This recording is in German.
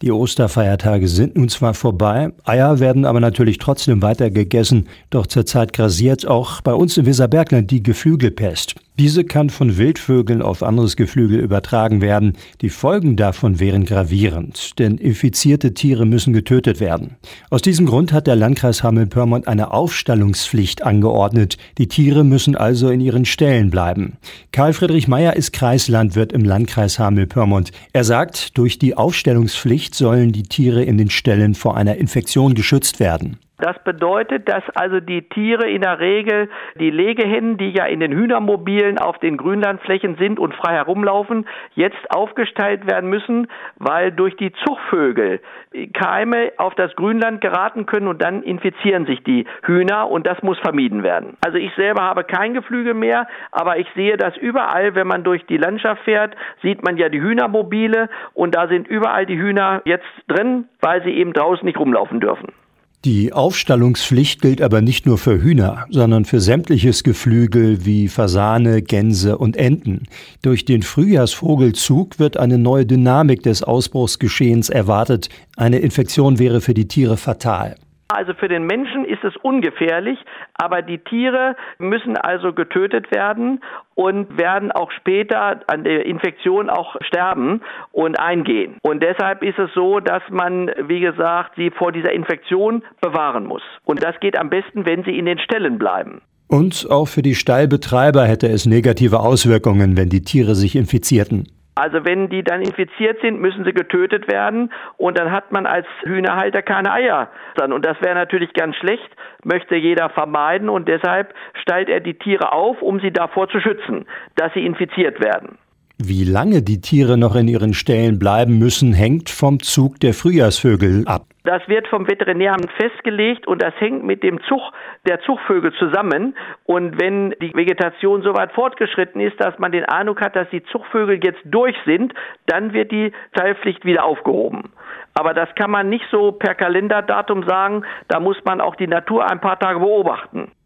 Die Osterfeiertage sind nun zwar vorbei, Eier werden aber natürlich trotzdem weiter gegessen. Doch zurzeit grassiert auch bei uns im Weserbergland die Geflügelpest. Diese kann von Wildvögeln auf anderes Geflügel übertragen werden. Die Folgen davon wären gravierend, denn infizierte Tiere müssen getötet werden. Aus diesem Grund hat der Landkreis Hameln-Pyrmont eine Aufstallungspflicht angeordnet. Die Tiere müssen also in ihren Ställen bleiben. Karl Friedrich Meyer ist Kreislandwirt im Landkreis Hameln-Pyrmont. Er sagt, durch die Aufstellungspflicht sollen die Tiere in den Ställen vor einer Infektion geschützt werden. Das bedeutet, dass also die Tiere in der Regel, die Legehennen, die ja in den Hühnermobilen auf den Grünlandflächen sind und frei herumlaufen, jetzt aufgestellt werden müssen, weil durch die Zuchtvögel Keime auf das Grünland geraten können und dann infizieren sich die Hühner und das muss vermieden werden. Also ich selber habe kein Geflügel mehr, aber ich sehe das überall, wenn man durch die Landschaft fährt, sieht man ja die Hühnermobile und da sind überall die Hühner jetzt drin, weil sie eben draußen nicht rumlaufen dürfen. Die Aufstallungspflicht gilt aber nicht nur für Hühner, sondern für sämtliches Geflügel wie Fasane, Gänse und Enten. Durch den Frühjahrsvogelzug wird eine neue Dynamik des Ausbruchsgeschehens erwartet. Eine Infektion wäre für die Tiere fatal. Also für den Menschen ist es ungefährlich, aber die Tiere müssen also getötet werden und werden auch später an der Infektion auch sterben und eingehen. Und deshalb ist es so, dass man, wie gesagt, sie vor dieser Infektion bewahren muss. Und das geht am besten, wenn sie in den Ställen bleiben. Und auch für die Stallbetreiber hätte es negative Auswirkungen, wenn die Tiere sich infizierten. Also wenn die dann infiziert sind, müssen sie getötet werden und dann hat man als Hühnerhalter keine Eier. Und das wäre natürlich ganz schlecht, möchte jeder vermeiden und deshalb stellt er die Tiere auf, um sie davor zu schützen, dass sie infiziert werden. Wie lange die Tiere noch in ihren Ställen bleiben müssen, hängt vom Zug der Frühjahrsvögel ab. Das wird vom Veterinäramt festgelegt und das hängt mit dem Zug der Zuchtvögel zusammen. Und wenn die Vegetation so weit fortgeschritten ist, dass man den Eindruck hat, dass die Zuchtvögel jetzt durch sind, dann wird die Teilpflicht wieder aufgehoben. Aber das kann man nicht so per Kalenderdatum sagen, da muss man auch die Natur ein paar Tage beobachten.